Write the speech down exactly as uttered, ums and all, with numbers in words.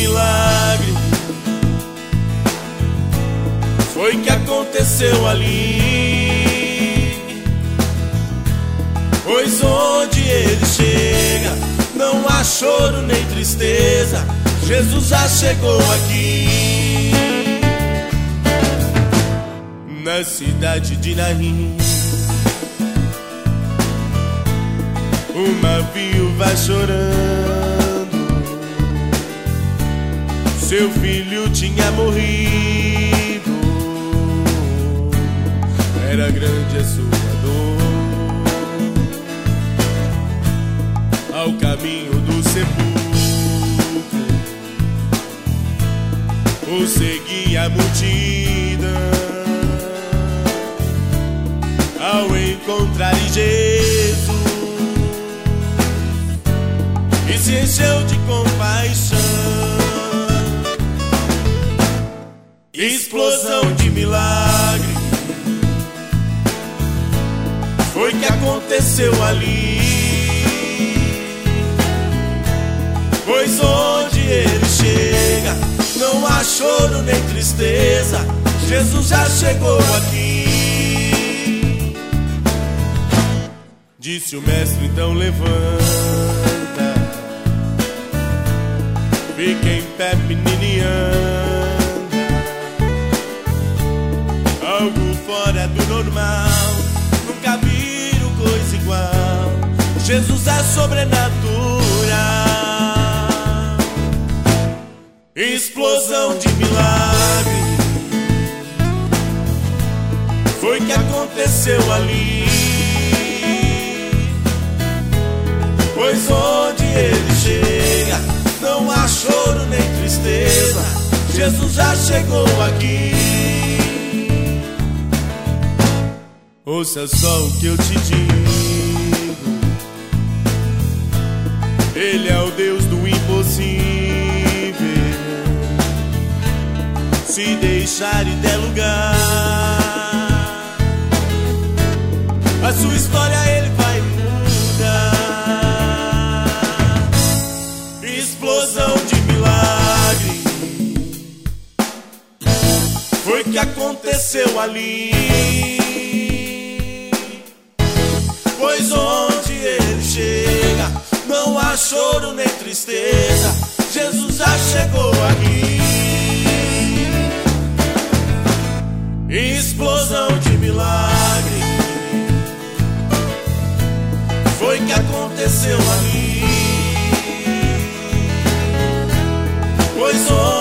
milagre foi que aconteceu ali, pois onde ele chega não há choro nem tristeza, Jesus já chegou aqui. Na cidade de Naim, uma viúva chorando, seu filho tinha morrido, era grande a sua dor. Ao caminho do sepulcro, o seguia a multidão. Ao encontrar Jesus, e se encheu de compaixão. Explosão de milagre foi que aconteceu ali, pois onde ele chega não há choro nem tristeza, Jesus já chegou aqui. Disse o mestre, então levanta, fica em pé, menino, e anda. Algo fora do normal, nunca viram coisa igual, Jesus é sobrenatural. Explosão de milagre foi que aconteceu ali, pois onde ele chega não há choro nem tristeza, Jesus já chegou aqui. Ouça só o que eu te digo, Ele é o Deus do impossível. Se deixar e der lugar, a sua história Ele vai mudar. Explosão de milagre foi que aconteceu ali, pois onde ele chega não há choro nem tristeza, Jesus já chegou aqui. Explosão de milagre foi que aconteceu ali, pois onde